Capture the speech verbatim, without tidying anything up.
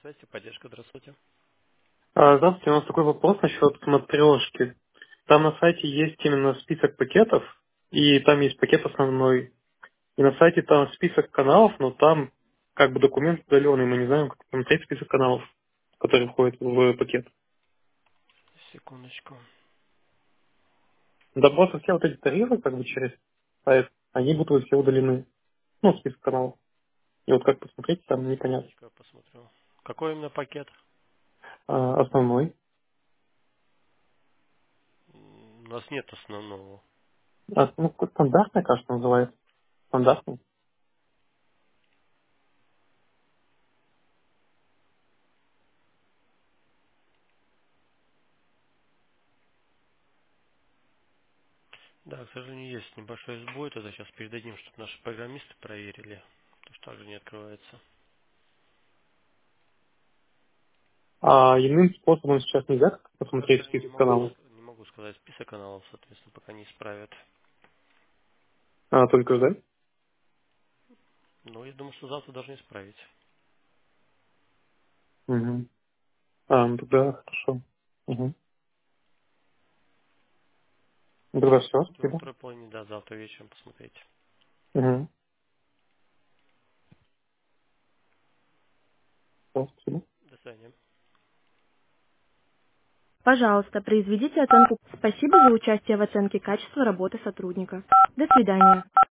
Связь и поддержка, здравствуйте. А, Здравствуйте, у нас такой вопрос насчет матрешки. Там на сайте есть именно список пакетов, и там есть пакет основной. И на сайте там список каналов, но там как бы документ удаленный, мы не знаем, как посмотреть список каналов, которые входят в пакет. Секундочку. Да просто все вот эти тарифы, как бы через сайт, они будут все удалены. Ну, список каналов. И вот как посмотреть, там непонятно. Секундочку, я посмотрю. Какой именно пакет? А, основной. М, У нас нет основного. А, ну, какой стандартный, кажется, называется. Стандартный. Да, к сожалению, есть небольшой сбой. Тогда сейчас передадим, чтобы наши программисты проверили. Потому что также не открывается. А иным способом сейчас нельзя как-то Я, к посмотреть сожалению, не список могу, каналов. ск- не могу сказать список каналов, соответственно, пока не исправят. А, только ждать? Но я думаю, что завтра должны исправить. Угу. А, ну тогда хорошо. Угу. Ну тогда все, Ну, спасибо. второй половине, да, завтра вечером посмотрите. Угу. Все, спасибо. До свидания. Пожалуйста, произведите оценку. Спасибо за участие в оценке качества работы сотрудника. До свидания.